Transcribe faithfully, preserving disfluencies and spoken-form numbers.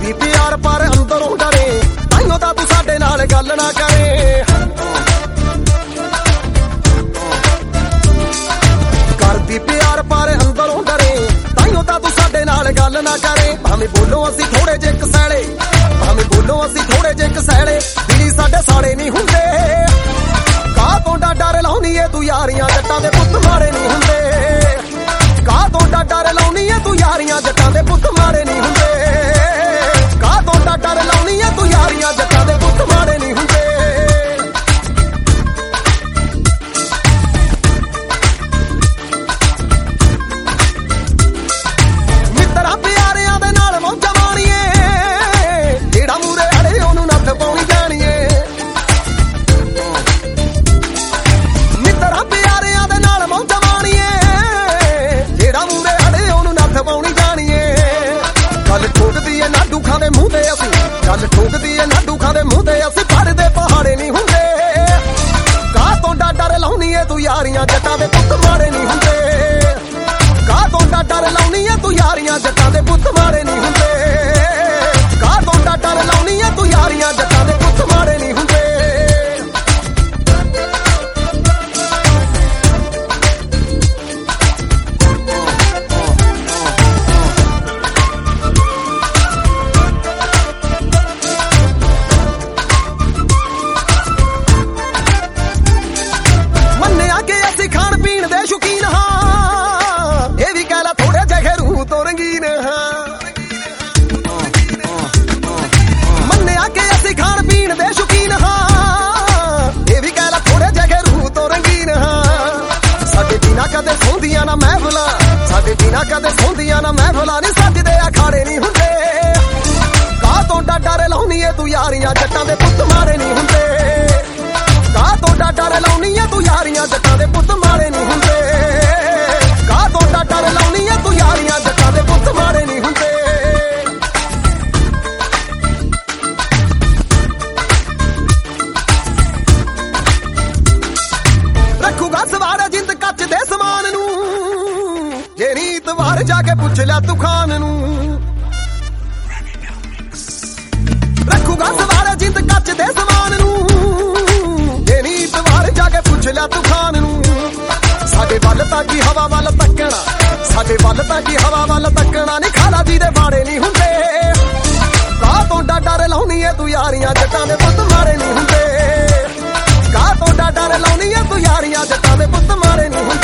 करदी प्यार पर अंदरों डरे, ताइयों तां तू साडे नाल गल ना करे। करदी प्यार पर अंदरों डरे, ताइयों तां तू साडे नाल गल ना करे। भावें बोलो असीं थोड़े जे कसैले, भावें बोलो असीं थोड़े जे कसैले, दिली साडे साड़े नहीं हुंदे। काह तों डर लाउनी ऐ तू यारियां, जट्टां दे पुत्त मारे नहीं हुंदे। काह तों डर लाउनी ऐ तू यारियां, जट्टां दे पुत्त मारे नहीं हुंदे। काह तों डर लाउनी ऐ तू यारियां, जट्टां दे पुत्त मारे नहीं हुंदे। मित्तरां प्यारियां दे नाल मौजां माणीए, जेड़ा मूरे अड़े ओनू नੱਥ पाउणी जाणीए। मित्तरां प्यारियां दे नाल मौजां माणीए, जेड़ा मूरे अड़े ओनू नੱਥ पाउणी जाणीए। गल ठोकदी ऐ नाडू खां दे मूंह ते असीं, गल ठोकदी ऐ नाडू खां दे मूंह ते असीं, भरदे पहाड़े नहीं हुंदे। काह तों डर लाउनी ऐ तू यारियां, जट्टां दे पुत्त मारे नहीं हुंदे। काह तों डर लाउनी ऐ तू यारियां, जट्टां दे पुत्त मारे नहीं हुंदे। काह तों डर लाउनी ऐ तू यारियां, जट्टां दे पुत्त मारे नहीं हुंदे। ਮੰਨਿਆ ਕਿ ਅਸੀਂ ਖਾਣ ਪੀਣ ਦੇ ਸ਼ੌਕੀਨ ਹਾਂ, ਇਹ ਵੀ ਕਹਿ ਲਾ ਥੋੜੇ ਜਿਹੇ ਰੂਹ ਤੋਂ ਰੰਗੀਨ ਹਾਂ। ਮੰਨਿਆ ਕਿ ਅਸੀਂ ਖਾਣ ਪੀਣ ਦੇ ਸ਼ੌਕੀਨ ਹਾਂ, ਇਹ ਵੀ ਕਹਿ ਲਾ ਥੋੜੇ ਜਿਹੇ ਰੂਹ ਤੋਂ ਰੰਗੀਨ ਹਾਂ। ਸਾਡੇ ਬਿਨਾਂ ਕਦੇ ਸੌਂਦੀਆਂ ਨਾ ਮਹਿਫਲਾਂ, ਸਾਡੇ ਬਿਨਾਂ ਕਦੇ ਸੌਂਦੀਆਂ ਨਾ ਮਹਿਫਲਾਂ, ਨੀ ਸੱਜਦੇ ਅਖਾੜੇ ਨਹੀਂ ਹੁੰਦੇ। ਕਾਹ ਤੋਂ ਡਰ ਲਾਉਣੀ ਏ ਤੂੰ ਯਾਰੀਆਂ, ਜੱਟਾਂ ਦੇ ਪੁੱਤ ਮਾਰੇ ਨਹੀਂ ਹੁੰਦੇ। ਕਾਹ ਤੋਂ ਡਰ ਲਾਉਣੀ ਏ ਤੂੰ ਯਾਰੀਆਂ, ਜੱਟਾਂ ਦੇ ਪੁੱਤ ਮਾਰੇ ਨਹੀਂ ਹੁੰਦੇ। ਕਾਹ ਤੋਂ ਡਰ ਲਾਉਣੀ ਏ ਤੂੰ ਯਾਰੀਆਂ, ਜੱਟਾਂ ਦੇ ਪੁੱਤ ਮਾਰੇ ਨਹੀਂ ਹੁੰਦੇ। ਰੱਖੂਗਾ ਸਵਾਰ ਜਿੰਦ ਕੱਚ ਦੇ ਸਮਾਨ ਨੂੰ, ਜੇ ਰੀਤ ਵਾਰ ਜਾ ਕੇ ਪੁੱਛ ਲਿਆ ਤੂੰ ਖਾਨ ਨੂੰ। ਰੱਖੂਗਾ ਸਵਾਰ ਜਿੰਦ ਕੱਚ ਦੇ ਸਮਾਨ ਨੂੰ, ਜੇ ਰੀਤ ਵਾਰ ਜਾ ਕੇ ਪੁੱਛ ਲਿਆ ਤੂੰ ਖਾਨ ਨੂੰ। ਸਾਡੇ ਵੱਲ ਤਾਂ ਕੀ ਹਵਾ ਵੱਲ ਤੱਕਣਾ, ਸਾਡੇ ਵੱਲ ਤਾਂ ਕੀ ਹਵਾ ਵੱਲ ਤੱਕਣਾ, ਨੀ ਖਾਲਾ ਜੀ ਦੇ ਬਾੜੇ ਨਹੀਂ ਹੁੰਦੇ। ਕਾਹ ਤੋਂ ਡਰ ਲਾਉਣੀ ਏ ਤੂੰ ਯਾਰੀਆਂ, ਜੱਟਾਂ ਦੇ ਪੁੱਤ ਮਾਰੇ ਨਹੀਂ ਹੁੰਦੇ। ਕਾਹ ਤੋਂ ਡਰ ਲਾਉਣੀ ਏ ਤੂੰ ਯਾਰੀਆਂ, ਜੱਟਾਂ ਦੇ ਪੁੱਤ ਮਾਰੇ ਨਹੀਂ ਹੁੰਦੇ।